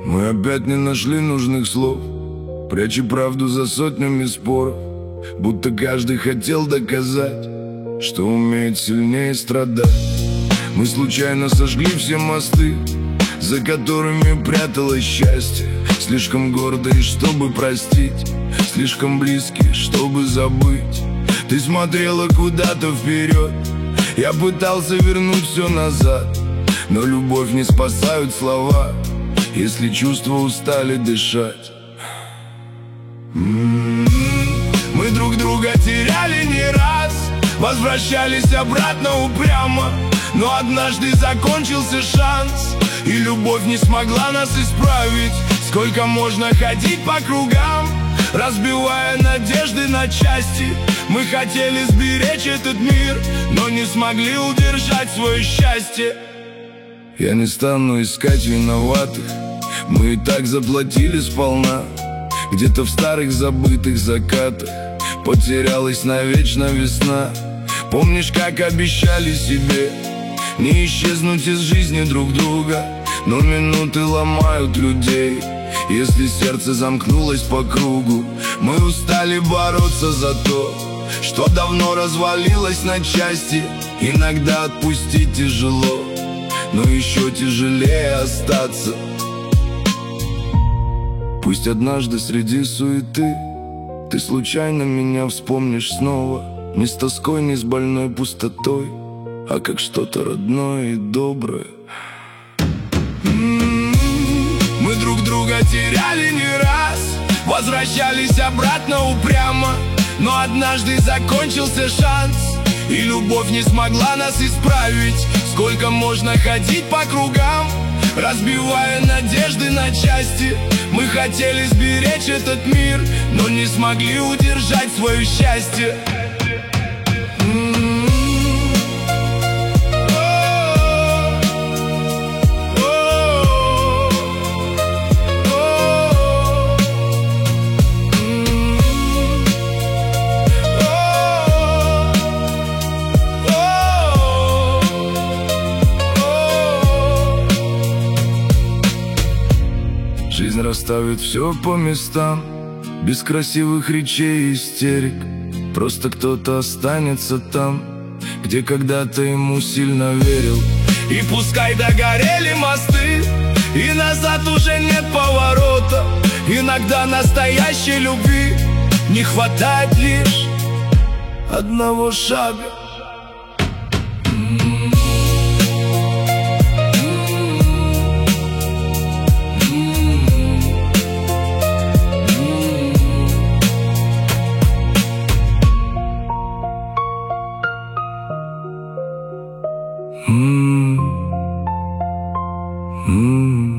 Мы опять не нашли нужных слов, пряча правду за сотнями споров, будто каждый хотел доказать, что умеет сильнее страдать. Мы случайно сожгли все мосты, за которыми пряталось счастье. Слишком гордые, чтобы простить, слишком близкие, чтобы забыть. Ты смотрела куда-то вперед, я пытался вернуть все назад. Но любовь не спасают слова, если чувства устали дышать. Мы друг друга теряли не раз, возвращались обратно упрямо. Но однажды закончился шанс, и любовь не смогла нас исправить. Сколько можно ходить по кругам, разбивая надежды на части. Мы хотели сберечь этот мир, но не смогли удержать свое счастье. Я не стану искать виноватых, мы и так заплатили сполна. Где-то в старых забытых закатах потерялась навечно весна. Помнишь, как обещали себе не исчезнуть из жизни друг друга? Но минуты ломают людей, если сердце замкнулось по кругу. Мы устали бороться за то, что давно развалилось на части. Иногда отпустить тяжело, но еще тяжелее остаться. Пусть однажды среди суеты ты случайно меня вспомнишь снова, не с тоской, не с больной пустотой, а как что-то родное и доброе. Мы друг друга теряли не раз, возвращались обратно упрямо. Но однажды закончился шанс, и любовь не смогла нас исправить. Сколько можно ходить по кругам, разбивая надежды на части. Мы хотели сберечь этот мир, но не смогли удержать свое счастье. Жизнь расставит все по местам, без красивых речей и истерик. Просто кто-то останется там, где когда-то ему сильно верил. И пускай догорели мосты, и назад уже нет поворота. Иногда настоящей любви не хватает лишь одного шага. Mm-hmm.